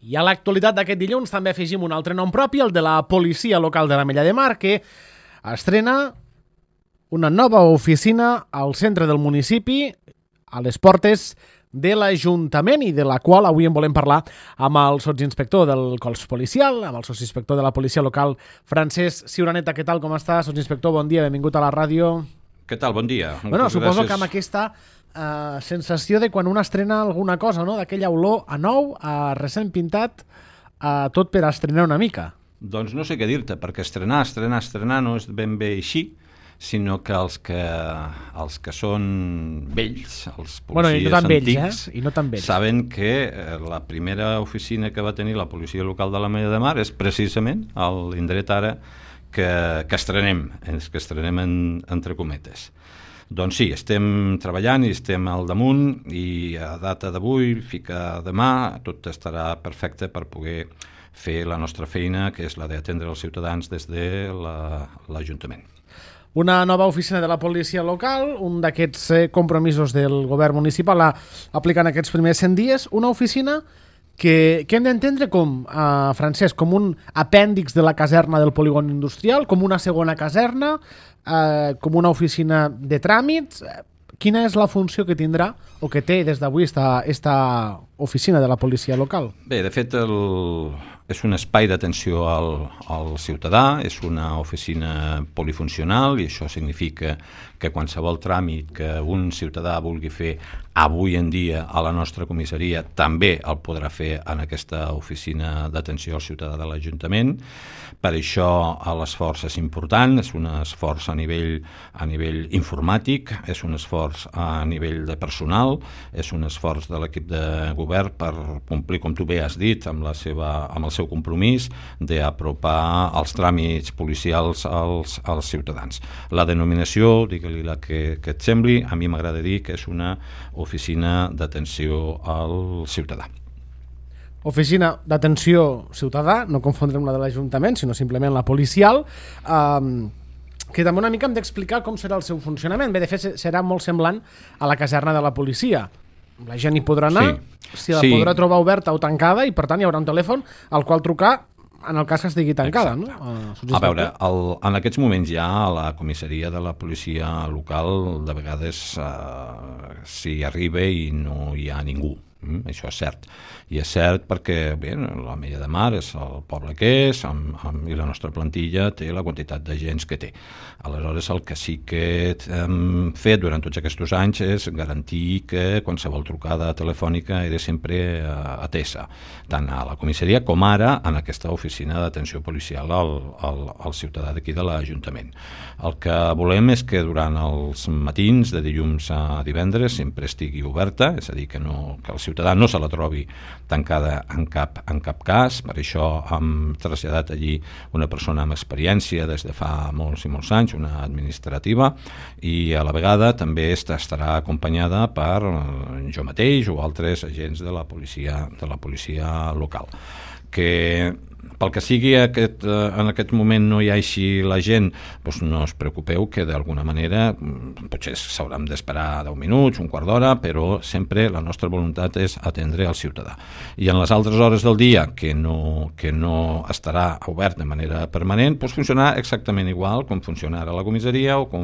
I a l'actualitat d'aquest dilluns també afegim un altre nom propi, el de la policia local de l'Ametlla de Mar, que estrena una nova oficina al centre del municipi, a les portes de l'Ajuntament, i de la qual avui en volem parlar amb el sotsinspector del cos policial, amb el sotsinspector de la policia local, Francesc Ciuraneta. Què tal, com està? Sotsinspector, bon dia, benvingut a la ràdio. Què tal, bon dia. Bueno, suposo que amb aquesta sensació de quan un estrena alguna cosa, no? D'aquella olor a nou, a recent pintat, tot per estrenar una mica. Doncs no sé què dir-te, perquè estrenar no és ben bé així, sinó que els que són vells, els policies antics, i no tan vells, saben que la primera oficina que va tenir la policia local de l'Ametlla de Mar és precisament l'indret ara que estrenem, entre cometes. Doncs sí, estem treballant i estem al damunt, i a data d'avui, fica demà, tot estarà perfecte per poder fer la nostra feina, que és la d'atendre els ciutadans des de l'Ajuntament. Una nova oficina de la policia local, un d'aquests compromisos del govern municipal aplicant aquests primers 100 dies, una oficina que hem d'entendre com, Francesc, com un apèndix de la caserna del polígon industrial, com una segona caserna, com una oficina de tràmits. Quina és la funció que tindrà o que té des d'avui esta oficina de la policia local? Bé, de fet, és un espai d'atenció al ciutadà, és una oficina polifuncional, i això significa que qualsevol tràmit que un ciutadà vulgui fer avui en dia a la nostra comissaria també el podrà fer en aquesta oficina d'atenció al ciutadà de l'Ajuntament. Per això l'esforç és important, és un esforç a nivell informàtic, és un esforç a nivell de personal, és un esforç de l'equip de govern per complir, com tu bé has dit, amb el seu compromís d'apropar els tràmits policials als ciutadans. La denominació, digue-li la que et sembli, a mi m'agrada dir que és una oficina d'atenció al ciutadà. Oficina d'atenció ciutadà, no confondre amb la de l'Ajuntament, sinó simplement la policial, que també una mica hem d'explicar com serà el seu funcionament. Bé, de fet, serà molt semblant a la caserna de la policia. La gent hi podrà anar, si la podrà trobar oberta o tancada, i per tant hi haurà un telèfon al qual trucar en el cas que estigui tancada. No? A veure, en aquests moments ja a la comissaria de la policia local de vegades s'hi arriba i no hi ha ningú. Això és cert. I és cert perquè l'Ametlla de Mar és el poble que és, i la nostra plantilla té la quantitat de gent que té. Aleshores, el que sí que hem fet durant tots aquests anys és garantir que qualsevol trucada telefònica era sempre atesa, tant a la comissaria com ara en aquesta oficina d'atenció policial al ciutadà d'aquí de l'Ajuntament. El que volem és que durant els matins, de dilluns a divendres, sempre estigui oberta, és a dir, que el ciutadà no se la trobi tancada en cap cas. Per això hem traslladat allí una persona amb experiència des de fa molts i molts anys, una administrativa, i a la vegada també estarà acompanyada per jo mateix o altres agents de la policia local. Que pel que sigui en aquest moment no hi hagi la gent, doncs no us preocupeu, que d'alguna manera potser s'hauran d'esperar 10 minuts, un quart d'hora, però sempre la nostra voluntat és atendre el ciutadà. I en les altres hores del dia que no estarà obert de manera permanent, doncs funcionarà exactament igual com funciona ara a la comissaria o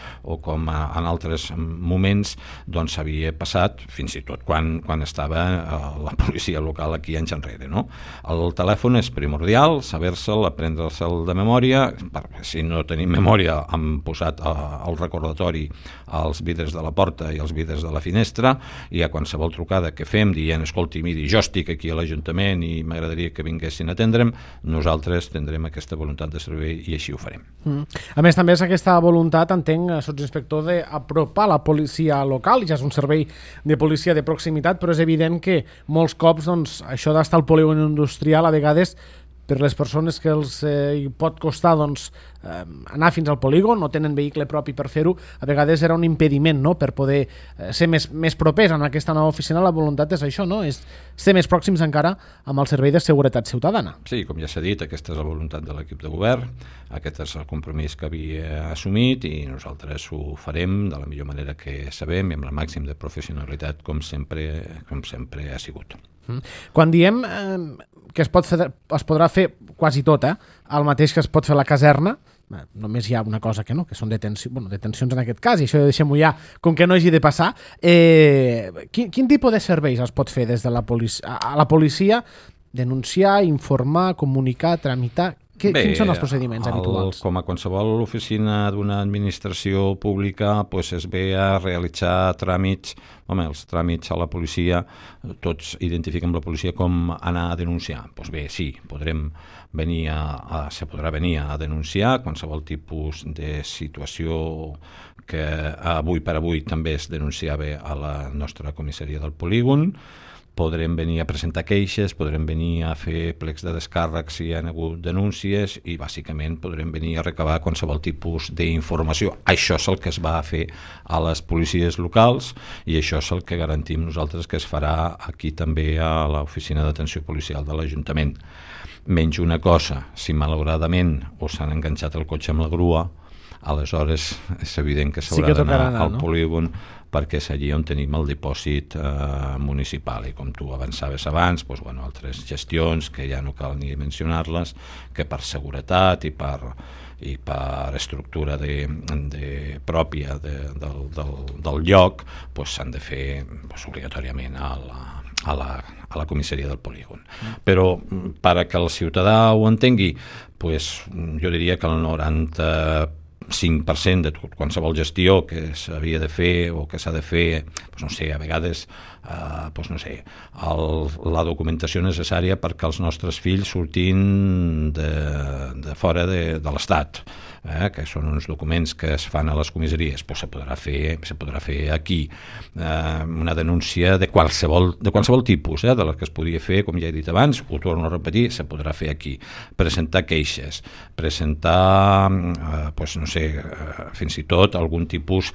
com en altres moments s'havia passat, fins i tot quan estava la policia local aquí anys enrere. No? El telèfon és primordial, saber-se'l, aprendre-se'l de memòria. Si no tenim memòria, hem posat el recordatori als vidres de la porta i als vidres de la finestra, i a qualsevol trucada que fem dient, escolti, miri, jo estic aquí a l'Ajuntament i m'agradaria que vinguessin a atendre'm, nosaltres tindrem aquesta voluntat de servei i així ho farem. A més, també és aquesta voluntat, entenc, sotsinspector, d'apropar la policia local. Ja és un servei de policia de proximitat, però és evident que molts cops això d'estar al polígon industrial a vegades per les persones que els pot costar anar fins al polígon, no tenen vehicle propi per fer-ho, a vegades era un impediment, no?, per poder ser més propers en aquesta nova oficina. La voluntat és això, no?, és ser més pròxims encara amb el servei de seguretat ciutadana. Sí, com ja s'ha dit, aquesta és la voluntat de l'equip de govern, aquest és el compromís que havia assumit i nosaltres ho farem de la millor manera que sabem i amb la màxima de professionalitat com sempre ha sigut. Quan diem que es podrà fer quasi tot, el mateix que es pot fer a la caserna. Només hi ha una cosa que no, que són detencions en aquest cas, i això deixem-ho ja, com que no hagi de passar. Quin tipus de serveis es pot fer des de la policia? Denunciar, informar, comunicar, tramitar... Quins són els procediments habituals? Com a qualsevol oficina d'una administració pública, es ve a realitzar tràmits. Els tràmits a la policia, tots identifiquen la policia com anar a denunciar. Bé, sí, se podrà venir a denunciar qualsevol tipus de situació que avui per avui també es denunciava a la nostra comissaria del polígon. Podrem venir a presentar queixes, podrem venir a fer plecs de descàrrec si hi ha hagut denúncies i bàsicament podrem venir a recabar qualsevol tipus d'informació. Això és el que es va fer a les policies locals i això és el que garantim nosaltres que es farà aquí també a l'oficina d'atenció policial de l'Ajuntament. Menys una cosa, si malauradament us han enganxat el cotxe amb la grua, aleshores és evident que s'haurà d'anar al polígon perquè és allí on tenim el dipòsit municipal i com tu avançaves abans, altres gestions que ja no cal ni mencionar-les, que per seguretat i per estructura pròpia del lloc s'han de fer obligatòriament a la comissaria del polígon. Però per a que el ciutadà ho entengui, jo diria que el 95% de qualsevol gestió que s'havia de fer o que s'ha de fer, a vegades la documentació necessària perquè els nostres fills surtin de fora de l'Estat, que són uns documents que es fan a les comissaries, se podrà fer aquí. Una denúncia de qualsevol tipus, de les que es podia fer, com ja he dit abans, ho torno a repetir, se podrà fer aquí. Presentar queixes, presentar, fins i tot algun tipus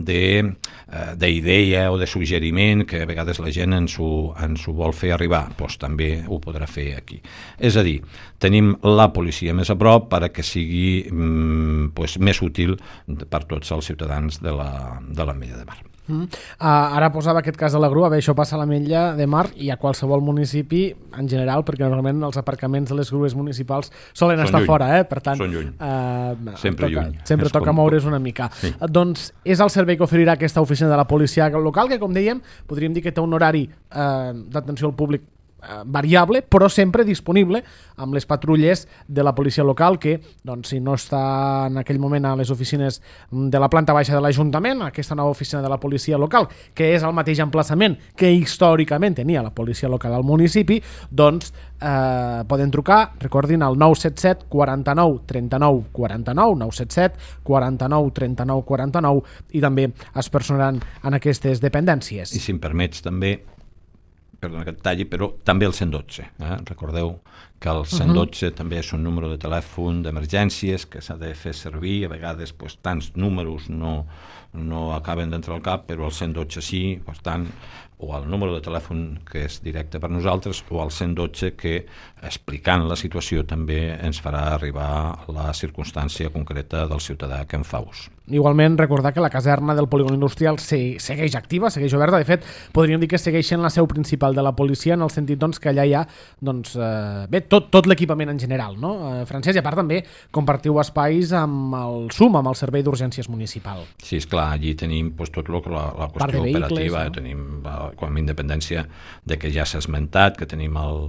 d'idea o de suggeriment que a vegades la gent ens ho vol fer arribar, també ho podrà fer aquí. És a dir, tenim la policia més a prop per a que sigui més útil per tots els ciutadans de l'Ametlla de Mar. Ara posava aquest cas de la grua, això passa a l'Ametlla de Mar i a qualsevol municipi en general, perquè normalment els aparcaments de les grues municipals solen estar fora, per tant són lluny, sempre lluny, sempre toca moure's una mica. Doncs és el servei que oferirà aquesta oficina de la policia local, que com dèiem podríem dir que té un horari d'atenció al públic variable, però sempre disponible amb les patrulles de la policia local que, si no està en aquell moment a les oficines de la planta baixa de l'Ajuntament, aquesta nova oficina de la policia local, que és el mateix emplaçament que històricament tenia la policia local al municipi, poden trucar, recordin, al 977 49 39 49, 977 49 39 49, i també es personaran en aquestes dependències. I si em permets també, perdona que et talli, però també el 112. Recordeu que el 112 també és un número de telèfon d'emergències que s'ha de fer servir. A vegades tants números no acaben d'entrar al cap, però el 112 sí, per tant, o el número de telèfon que és directe per nosaltres, o el 112 que, explicant la situació, també ens farà arribar la circumstància concreta del ciutadà que en fa ús. Igualment, recordar que la caserna del polígon industrial segueix activa, segueix oberta. De fet, podríem dir que segueix en la seu principal de la policia, en el sentit que allà hi ha tot l'equipament en general, no? Francesc, i a part també compartiu espais amb el SUM, amb el Servei d'Urgències Municipal. Sí, esclar, allí tenim tot la qüestió operativa, tenim com a independència de que ja s'ha esmentat, que tenim el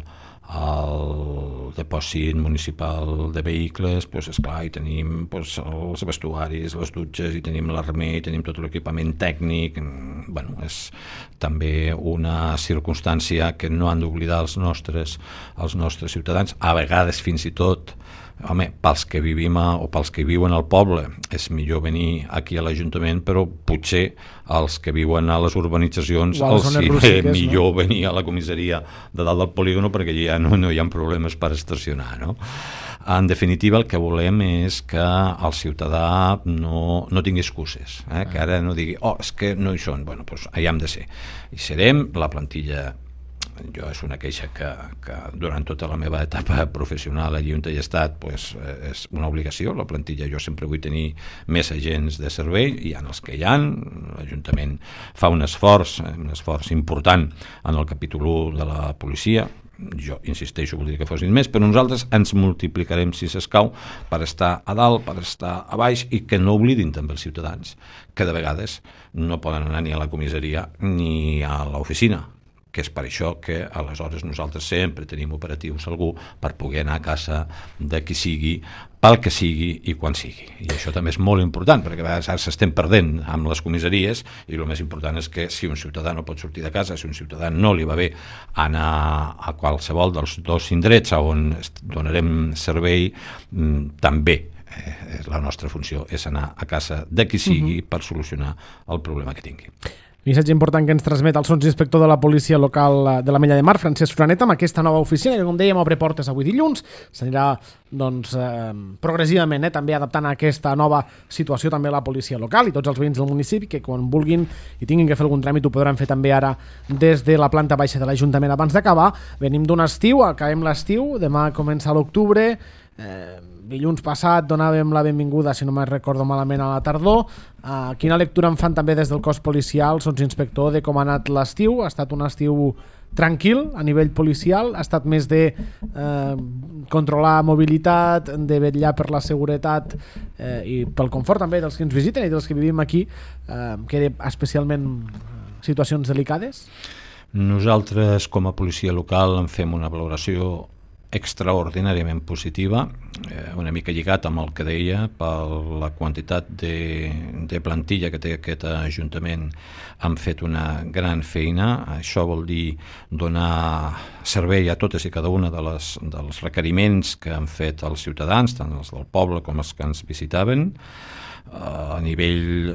depòsit municipal de vehicles, esclar, i tenim els vestuaris, les dutxes, i tenim l'armer, i tenim tot l'equipament tècnic. És també una circumstància que no han d'oblidar els nostres ciutadans. A vegades, fins i tot, pels que vivim o pels que viuen al poble és millor venir aquí a l'Ajuntament, però potser els que viuen a les urbanitzacions els és millor venir a la comissaria de dalt del polígon perquè ja no hi ha problemes per estacionar, no? En definitiva, el que volem és que el ciutadà no tingui excuses, que ara no digui, és que no hi són, allà hem de ser. I serem la plantilla. Jo és una queixa que durant tota la meva etapa professional allí on he estat és una obligació, la plantilla. Jo sempre vull tenir més agents de servei, hi ha els que hi ha. L'Ajuntament fa un esforç important en el capítol 1 de la policia, jo insisteixo, voldria que fossin més, però nosaltres ens multiplicarem, si s'escau, per estar a dalt, per estar a baix, i que no oblidin també els ciutadans que de vegades no poden anar ni a la comissaria ni a l'oficina, que és per això que aleshores nosaltres sempre tenim operatius algú per poder anar a casa de qui sigui, pel que sigui i quan sigui. I això també és molt important, perquè a vegades ara s'estem perdent amb les comissaries, i el més important és que si un ciutadà no pot sortir de casa, si un ciutadà no li va bé anar a qualsevol dels dos indrets on donarem servei, també la nostra funció és anar a casa de qui sigui per solucionar el problema que tingui. Missatge important que ens transmet el sotsinspector de la policia local de l'Ametlla de Mar, Francesc Suraneta, amb aquesta nova oficina que, com dèiem, obre portes avui dilluns. S'anirà progressivament també adaptant a aquesta nova situació també la policia local i tots els veïns del municipi que quan vulguin i tinguin que fer algun tràmit ho podran fer també ara des de la planta baixa de l'Ajuntament. Abans d'acabar, venim d'un estiu, acabem l'estiu, demà comença l'octubre. Dilluns passat donàvem la benvinguda, si no me'n recordo malament, a la tardor. Quina lectura en fan també des del cos policial, sotsinspector, de com ha anat l'estiu? Ha estat un estiu tranquil a nivell policial? Ha estat més de controlar mobilitat, de vetllar per la seguretat i pel confort també dels que ens visiten i dels que vivim aquí, que especialment situacions delicades? Nosaltres, com a policia local, en fem una valoració extraordinàriament positiva, una mica lligat amb el que deia, per la quantitat de plantilla que té aquest Ajuntament. Han fet una gran feina. Això vol dir donar servei a totes i cada una dels requeriments que han fet els ciutadans, tant els del poble com els que ens visitaven. A nivell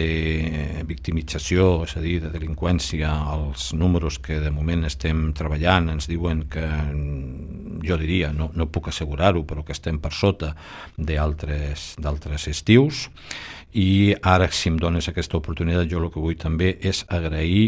de victimització, és a dir, de delinqüència, els números que de moment estem treballant ens diuen que, jo diria, no puc assegurar-ho, però que estem per sota d'altres estius. I ara, si em dones aquesta oportunitat, jo el que vull també és agrair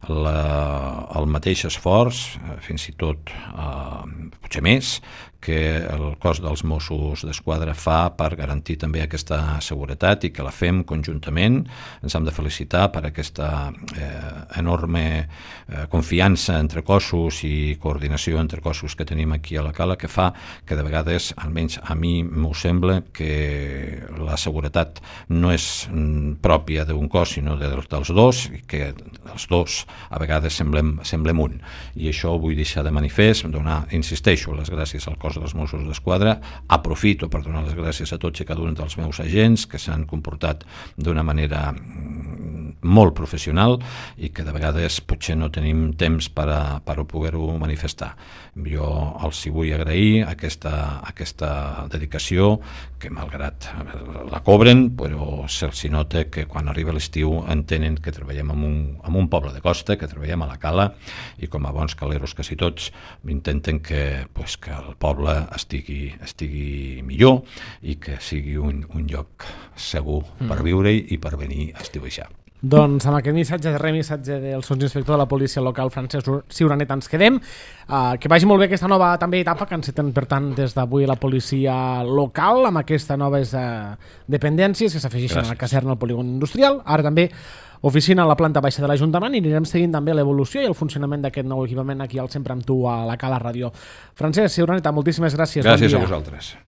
el mateix esforç, fins i tot potser més, que el cos dels Mossos d'Esquadra fa per garantir també aquesta seguretat i que la fem conjuntament. Ens hem de felicitar per aquesta enorme confiança entre cossos i coordinació entre cossos que tenim aquí a la Cala, que fa que de vegades, almenys a mi m'ho sembla, que la seguretat no és pròpia d'un cos sinó dels dos, i que els dos a vegades semblem un. I això ho vull deixar de manifest, donar, insisteixo, les gràcies al cos dels Mossos d'Esquadra. Aprofito per donar les gràcies a tots i cada un dels meus agents que s'han comportat d'una manera molt professional i que de vegades potser no tenim temps per a poder-ho manifestar. Jo els hi vull agrair aquesta dedicació, que malgrat la cobren, però se'ls nota que quan arriba l'estiu entenen que treballem en un poble de costa, que treballem a la Cala, i com a bons caleros quasi tots intenten que el poble estigui millor i que sigui un lloc segur per viure-hi i per venir a estiuejar. Doncs amb aquest missatge del sotsinspector de la policia local, Francesc Suraneta, ens quedem. Que vagi molt bé aquesta nova també etapa que enceten, per tant, des d'avui la policia local, amb aquestes noves dependències que s'afegeixen a la caserna al polígon industrial. Ara també oficina a la planta baixa de l'Ajuntament, i anirem seguint també l'evolució i el funcionament d'aquest nou equipament aquí al Sempre amb tu a la Cala Ràdio. Francesc Suraneta, moltíssimes gràcies. Gràcies a vosaltres.